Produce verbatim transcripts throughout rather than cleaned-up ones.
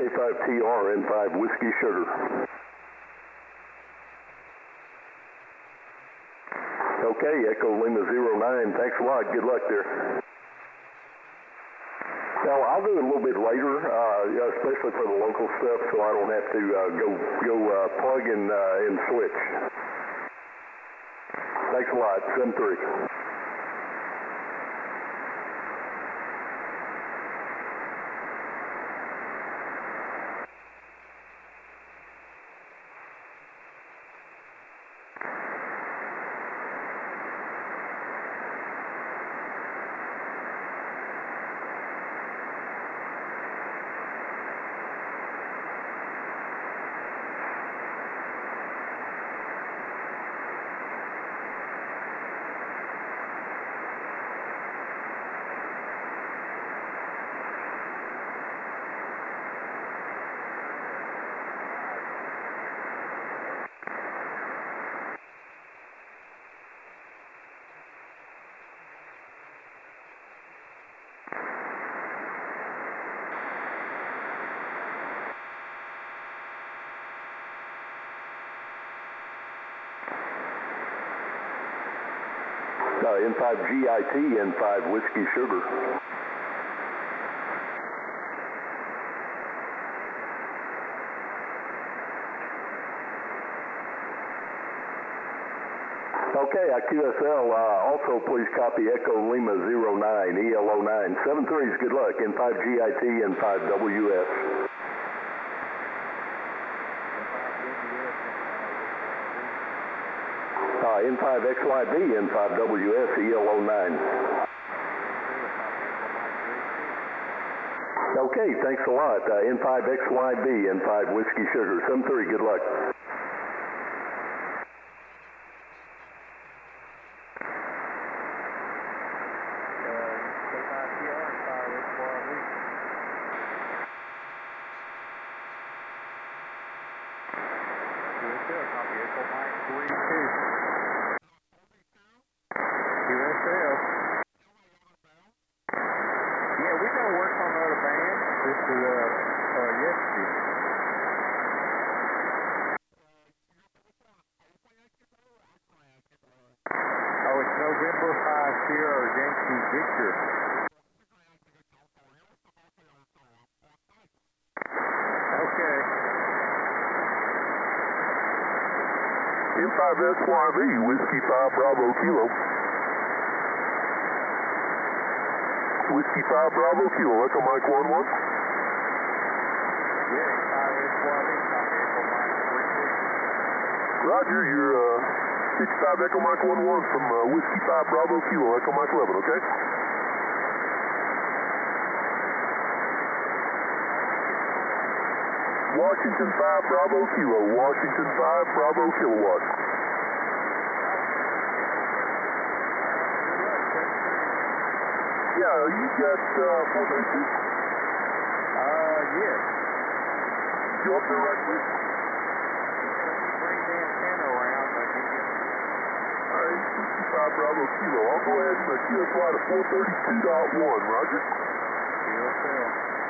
K five T R, N five Whiskey Sugar. Okay, Echo Lima zero nine, thanks a lot, good luck there. Now, I'll do it a little bit later, uh, especially for the local stuff, so I don't have to uh, go go uh, plug and, uh, and switch. Thanks a lot, seven three. Uh, N five G I T, N five Whiskey Sugar. Okay, I Q S L, uh, also please copy Echo Lima zero nine, E L O nine. seven threes, good luck, N five G I T, N five W S. Uh, N five X Y B, N five W S, E L O nine. Okay, thanks a lot. Uh, N five X Y B, N five Whiskey Sugar. seven three, good luck. N five S Y B, Whiskey five Bravo Kilo. Whiskey five Bravo Kilo, Echo Mike one one. Yeah, N five S Y B, copy Echo Mike three two. Roger, you're uh, sixty-five Echo Mike one one from uh, Whiskey five Bravo Kilo, Echo Mike eleven, okay? Washington five Bravo Kilo, Washington five Bravo Kilowatt. Yeah, you got uh, four thirty-two? Uh, yes. You up there right quick? Bring the antenna around, but you can... Alright, sixty-five Bravo Kilo. I'll go ahead and uh, Q S Y to four thirty-two point one, Roger. Q S L.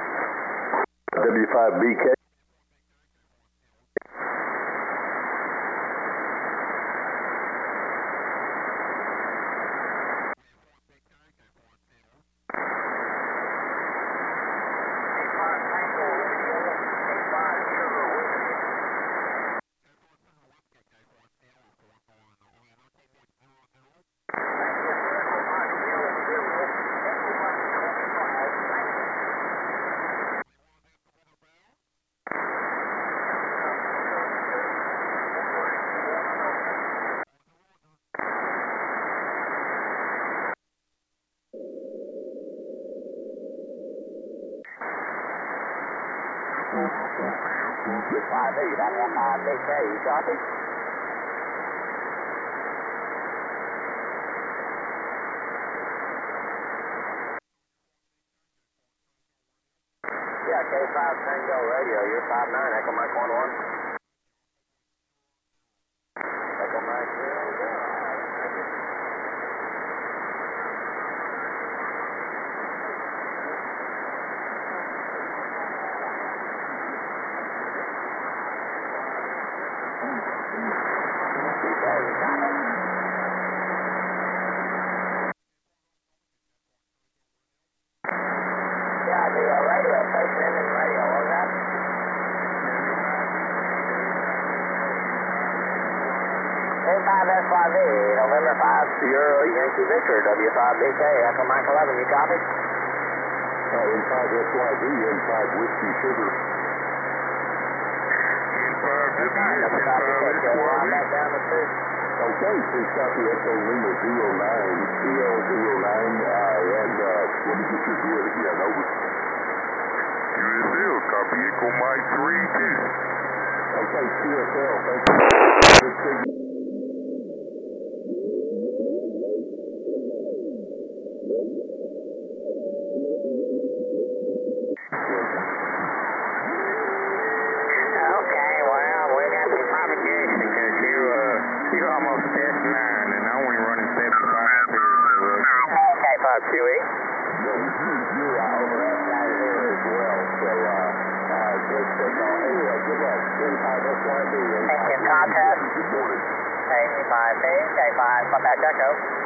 W five B K. five eight, I want five big K, you copy? Yeah, K five Tango Radio, you're five nine, Echo Mike one one. Echo Mike zero zero. Thank you. Yeah, the uh, radio station in radio, what was that? K five S Y V, November five, Sierra Yankee Victor, W five B K, Echo Mike eleven, you copy? Uh, N five S Y V, N five Whiskey Sugar. N five W S, N five S Y V. Back down the street. Okay, please copy Echo Lima zero nine, E L zero nine, uh, and uh, let me get your grid again, over. Q S L, copy Echo Mike three two. Okay, Q S L, thank you. Good signal. Okay, well, we got some propagation because you, uh, you're almost S nine and I'm only running seventy-five here. So, uh, K five Q E. Yeah, you're uh, over that side here as well, so, uh, uh, good signal. Anyway, good luck. N five S Y V. Thank you, contest. Good morning. K five B, K five, Quebec Echo.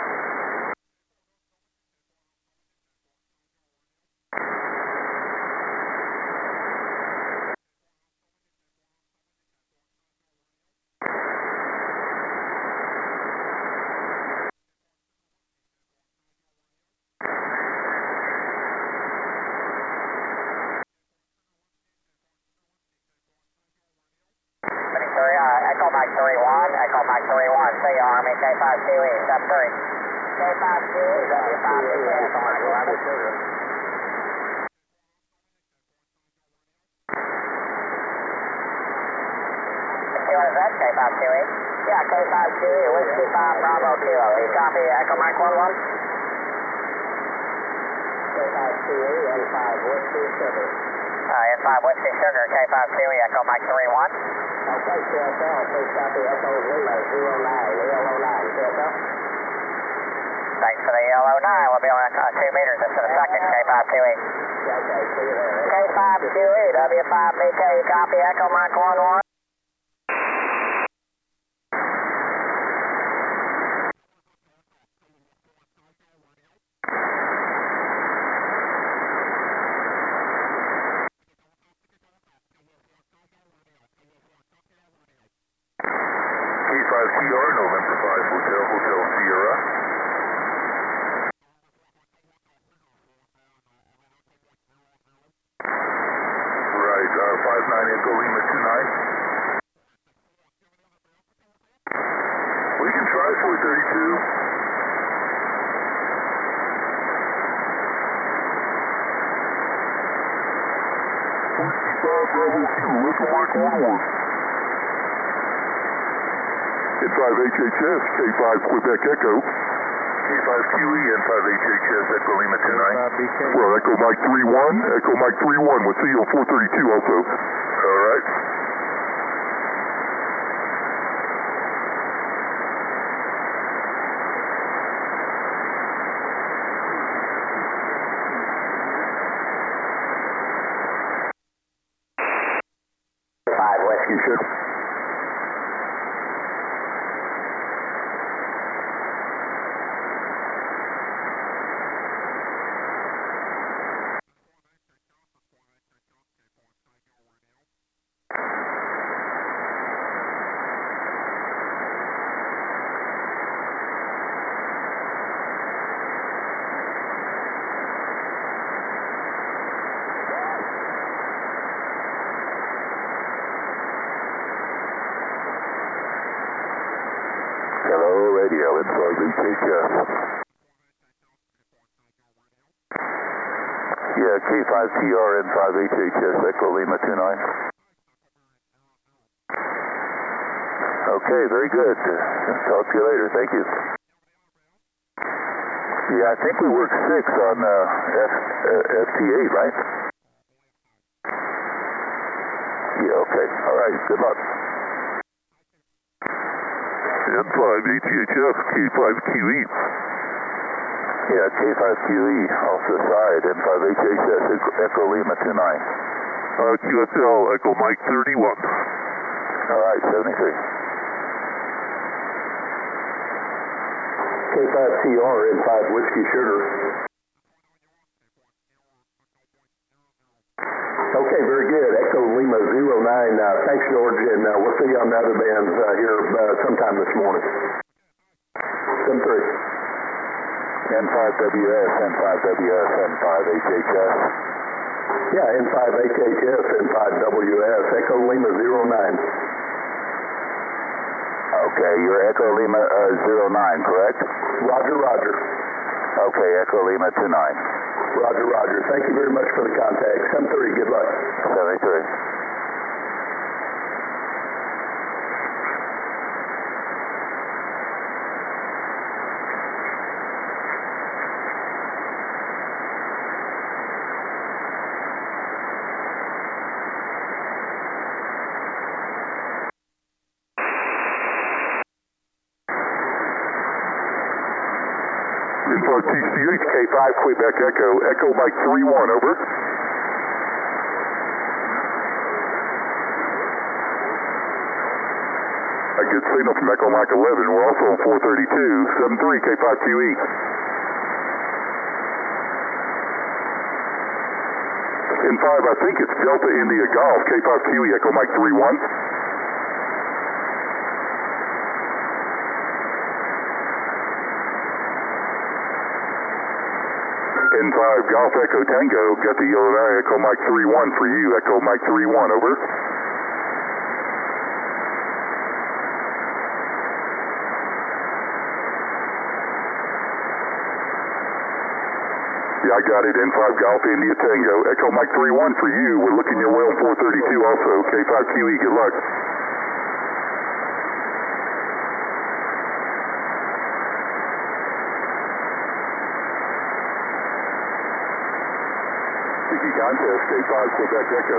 Echo Mike three one, Echo Mike three one, see you, Army, K five Q E, step three. K five Q E, W five B K, Echo Mike eleven. Q S Z, K five Q E. Yeah, K five Q E, Whiskey five, Bravo Kilo. You copy, Echo Mike one one? K five Q E, N five Whiskey Sugar. Uh, N five Whiskey Sugar, K five Q E, Echo Mike three one. Okay, Q S L, please copy Echo Lima zero nine, E L zero nine, Q S L. Thanks for the E L zero nine, we'll be on uh, two meters just in a second, K five Q E. Okay, see you there. K five Q E, W five B K, copy Echo Mike one one. K five T R, November five, Hotel, Hotel Sierra. Right, uh, five nine Echo Lima two nine. We can try four thirty-two. five Bravo Kilo, Echo Mike one one. N five H H S, K five Quebec Echo. K five Q E, N five H H S, Echo Lima two nine. Well, Echo Mike three one, Echo Mike three one, we'll see you on four thirty-two also. All right. Five Whiskey Sugar. Hello, radio, N five H H S. Yeah, K five T R, N five H H S, Echo Lima two nine. Okay, very good. Talk to you later, thank you. Yeah, I think we worked six on uh, F, uh, F T eight, right? Yeah, okay, all right, good luck. N five H H S, K five Q E. Yeah, K five Q E, off the side, N five H H S, Echo Lima two nine. Uh, Q S L, Echo Mike thirty-one. All right, seventy-three. K five T R and five Whiskey Sugar. Okay, very good. Echo Lima zero nine. Uh, thanks, George, and uh, we'll see you on the other bands uh, here uh, sometime this morning. seven three. N five W S, N five W S, N five H H S. Yeah, N five H H S, N five W S, Echo Lima zero nine. Okay, you're Echo Lima uh, zero nine, correct? Roger, roger. Okay, Echo Lima two nine. Roger, roger. Thank you very much for the contact. seven three, good luck. seventy-three. Info T C H, K five, Quebec Echo, Echo Mike three one, over. I get signal from Echo Mike eleven, we're also on four thirty-two, seven three, K five Q E. N five, I think it's Delta India Golf, K five Q E, Echo Mike three one. N five, Golf Echo Tango, got the yellow eye, Echo Mike three one for you, Echo Mike three one, over. Yeah, I got it, N five, Golf India Tango, Echo Mike three one for you, we're looking your way on four thirty-two also, K five Q E, good luck. Sticky contest, K five, Quebec Echo.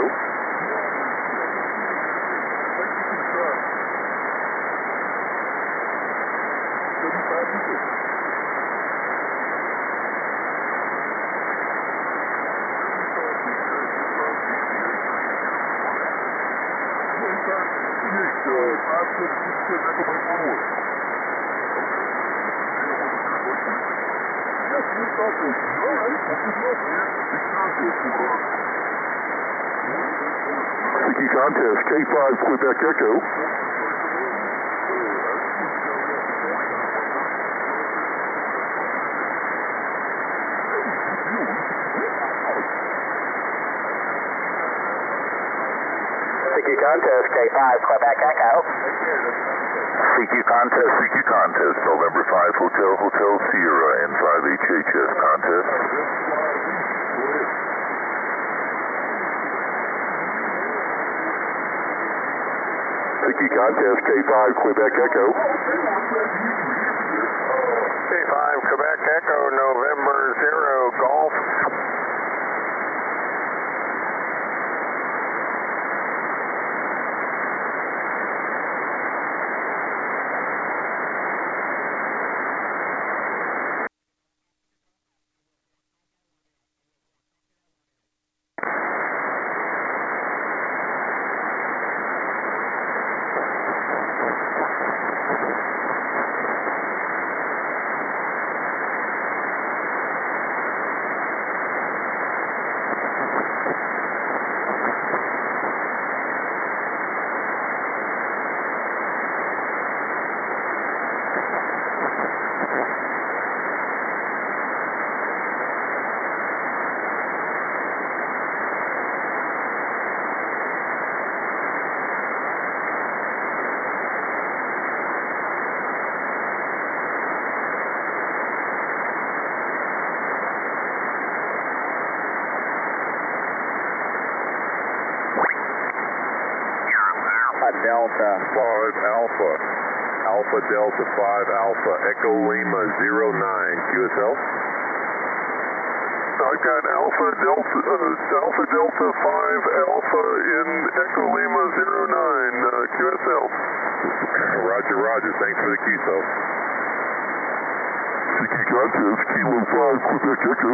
Sticky contest, K five, Quebec Echo. Sticky contest, K five, Quebec Echo. C Q contest, C Q contest, November five, Hotel, Hotel Sierra, N five H H S contest. Sticky contest, K five, Quebec Echo. K five, Quebec Echo, November zero, Golf. Delta five Alpha, Alpha Delta five Alpha, Echo Lima zero nine, Q S L. I've got Alpha Delta, uh, Alpha Delta five Alpha in Echo Lima zero nine, uh, Q S L. Roger, Roger, thanks for the Q S L. C Q contest, Kilo five, Quebec Echo.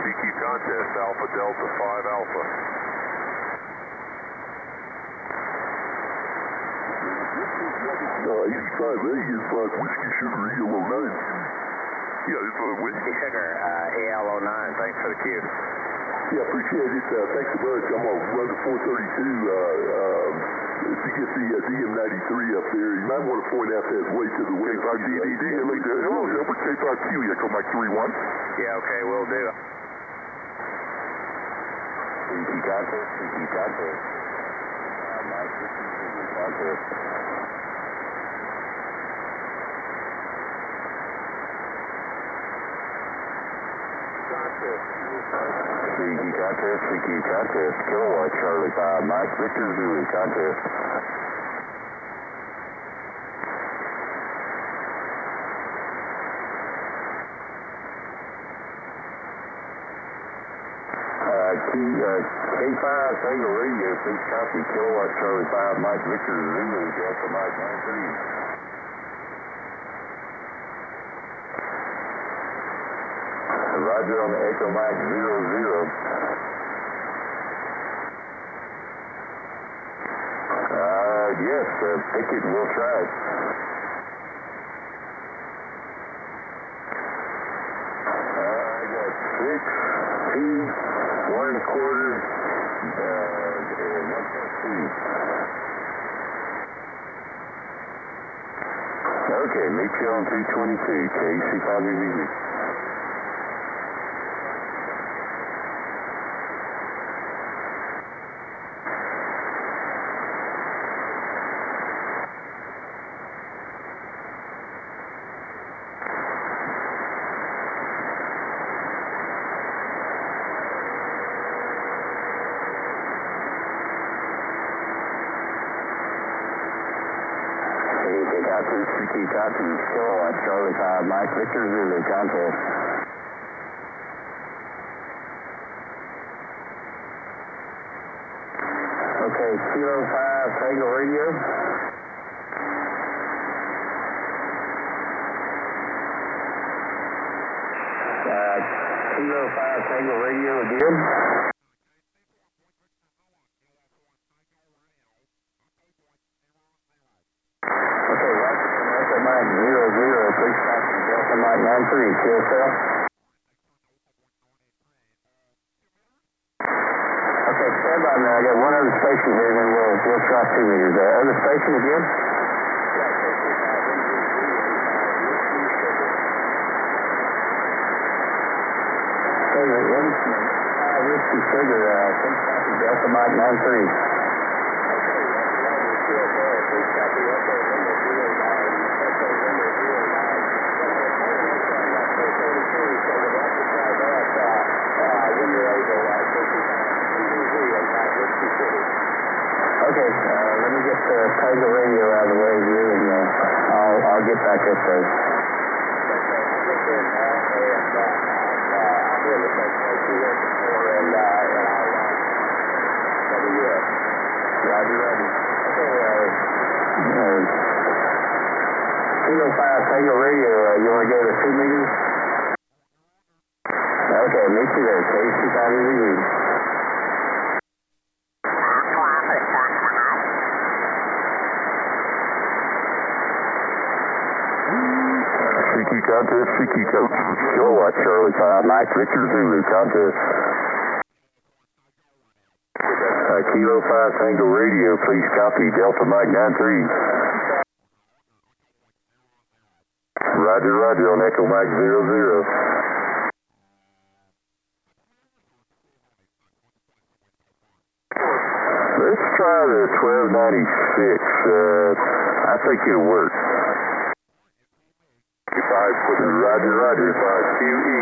C Q contest, Alpha Delta five Alpha. Uh, eighty-five A is uh, Whiskey Sugar E L O nine. Yeah, it's uh, Whiskey Sugar, uh, E L O nine, thanks for the cue. Yeah, appreciate it. Uh, thanks so much. I'm going to run to four thirty-two uh, um, to get the uh, D M ninety-three up there. You might want to point out that way to the west. K five D D D, hello, Delta K five Q, Echo Mike three one. Yeah, okay, we'll do. C Q contest, C Q contest. Uh, Mike, this is C Q contest. C Q contest, C Q contest, Kilowatt Charlie five, Mike Victor Zulu contest. Uh, K, uh, K five Tango Radio, please copy, Kilowatt Charlie five, Mike Victor Zulu, Delta Mike nine three. Roger on the Echo Mike zero zero. Uh, yes, uh, pick it and we'll try it. Uh, I got six, two, one and a quarter, uh, and one point two. Okay, meet you on two twenty-two, K C five V V. C Q contest, Kilowatt Charlie five, Mike Victor Zulu contest. Okay, Kilo five Tango Radio. Uh, Kilo five Tango Radio again. Mike zero zero, please copy Delta Mike nine three, Q S L. Okay, stand by now. I got one other station here, then we'll we'll try two meters. Uh, other station again? Okay, one uh, Whiskey Sugar, uh, please copy Delta Mike nine three. Please copy Echo Lima zero nine. Echo Lima zero nine. four thirty-two, so we'll have to try that uh, uh, when you're able. Uh, T V Z and uh, Whiskey City. Okay, uh, let me get the Tango Radio out of the way here, and uh, I'll I'll get back up there. Okay, I'll get there now, and uh, I'll be able to take you there before, and uh, and I'll uh, W S. Roger, Roger. Okay, uh, uh, Kilo five Tango Radio, uh, you want to go to two meters? Okay, meet you there, K C five V V. C Q contest, C Q contest, Kilowatt Charlie five, Mike Victor Zulu contest. Uh, Kilo five Tango Radio, please copy Delta Mike nine three. Roger, roger on Echo Mike zero zero. Let's try the twelve ninety-six. Uh, I think it'll work. five, roger, roger. five Q E.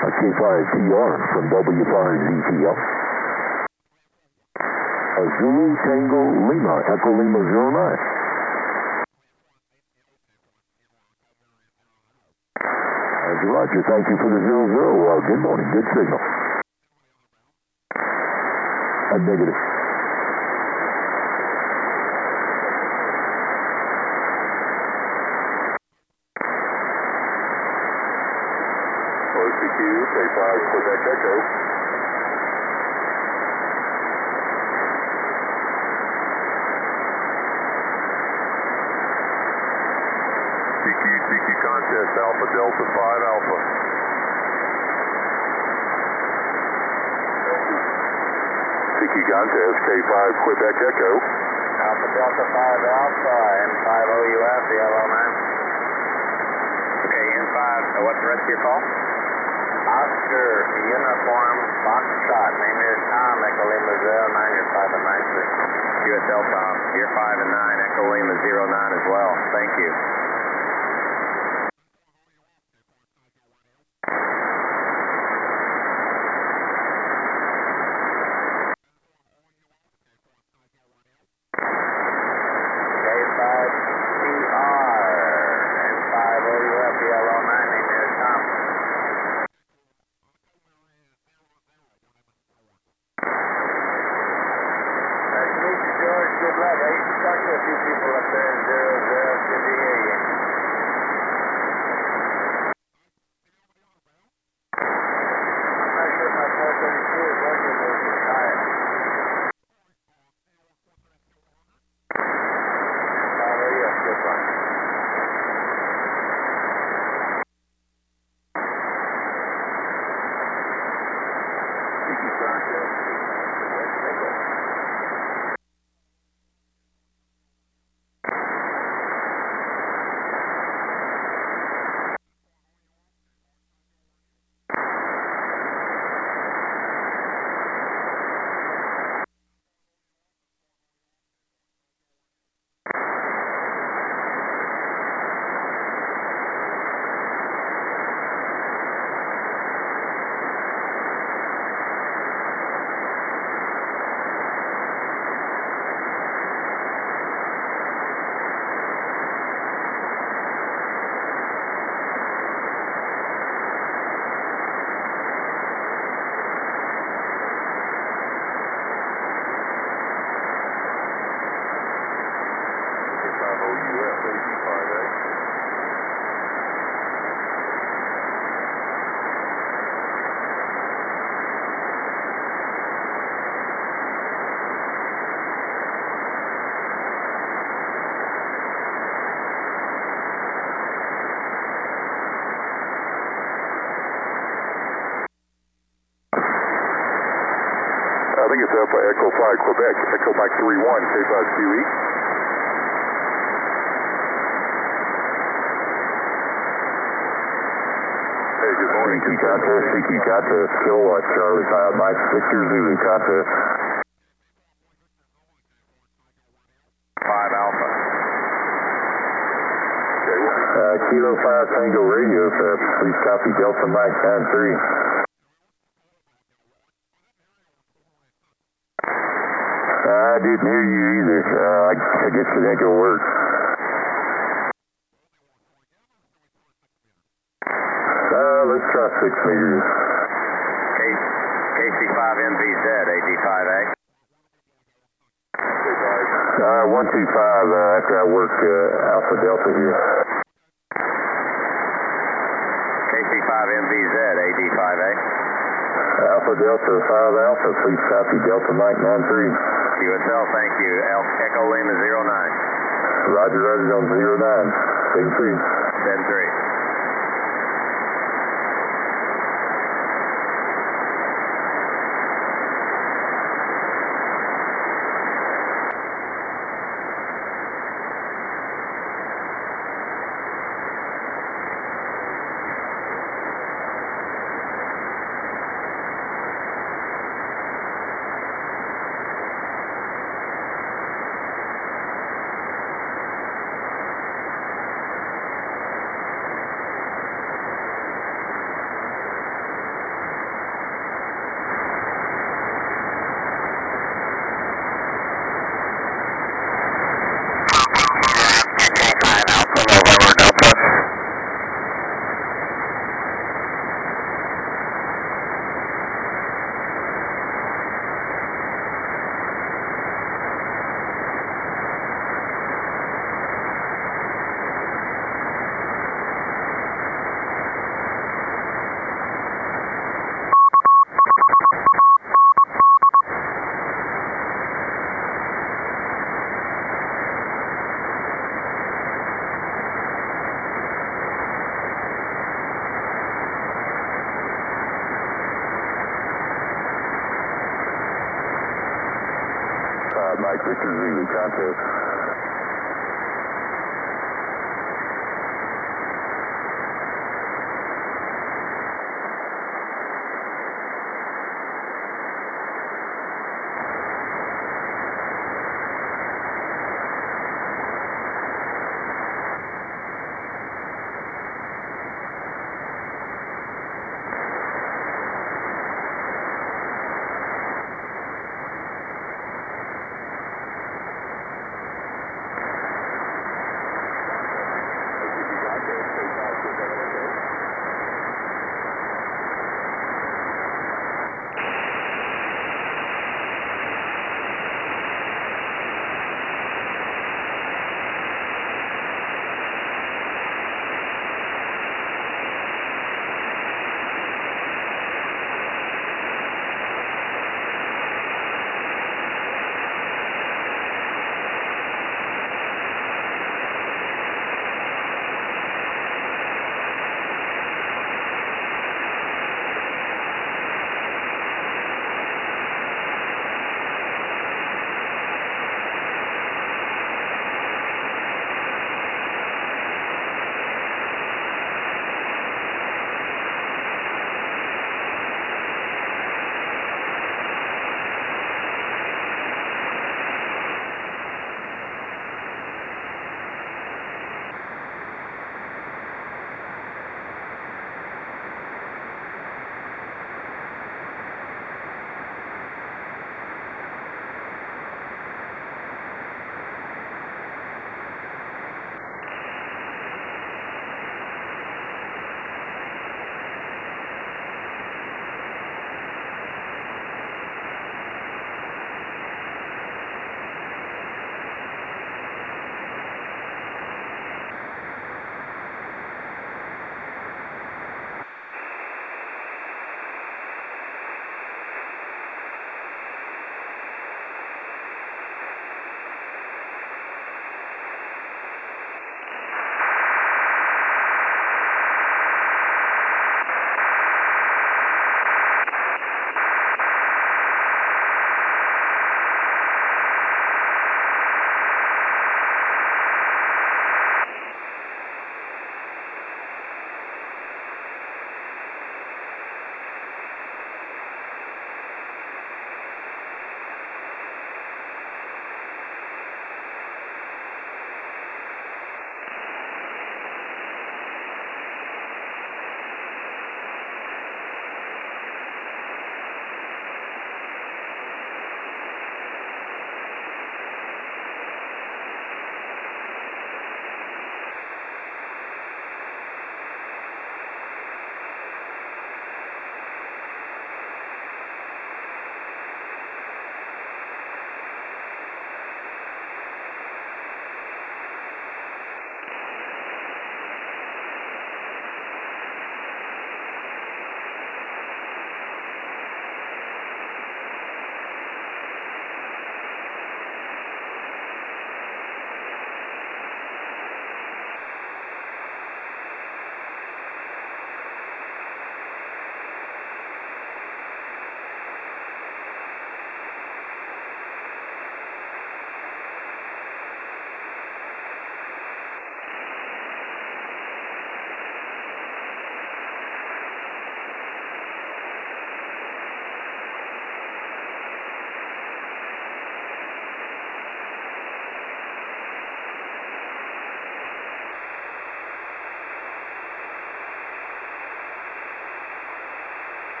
K five T R from W five Z T L. Zulu Tango Lima, Echo Lima zero nine. Roger, Roger, thank you for the zero zero. Uh, good morning, good signal. A negative. O C Q, K five, Quebec Echo. C Q, C Q contest, Alpha Delta five Alpha. C Q contest, K five, Quebec Echo. Alpha Delta five Alpha, M five O U F, E L O nine. Okay, M five, uh, what's the rest of your call? Oscar, Uniform, Foxtrot, name is Tom, Echo Lima zero nine, you're five and nine, sir. Q S L Tom, you're five and nine, Echo Lima zero nine as well. Thank you. K five T R, M five O U F, E L O nine, name is Tom. Nice to meet you, George. Good luck. I used to talk to a few people up there in zero zero. Good to hear you. I'm not sure if my four thirty-two is working, but it's tired. five O U F, good luck. C Q contest, Quebec Echo. O U F, A D five A. I think it's Alpha Echo five Quebec, Echo Mike three one, K five Q E. Hey, good morning. C Q contest, C Q contest, Kilowatt Charlie five Mike Victor Zulu contest. five Alpha. Okay, what? Uh, Kilo five Tango Radio, sir. Please copy Delta Mike nine three. I didn't hear you either. Uh, I, I guess it ain't gonna work. Uh, let's try six meters. K C five M V Z, A D five A. Uh, one two five, uh, after I work, uh, Alpha Delta here. K C five M V Z, A D five A. Alpha Delta five Alpha, please copy Delta Mike nine three. Q S L, thank you. El Echo Lima zero nine. Roger, Roger on zero nine. Seven three. seven three. Mike, Victor Zulu, contact.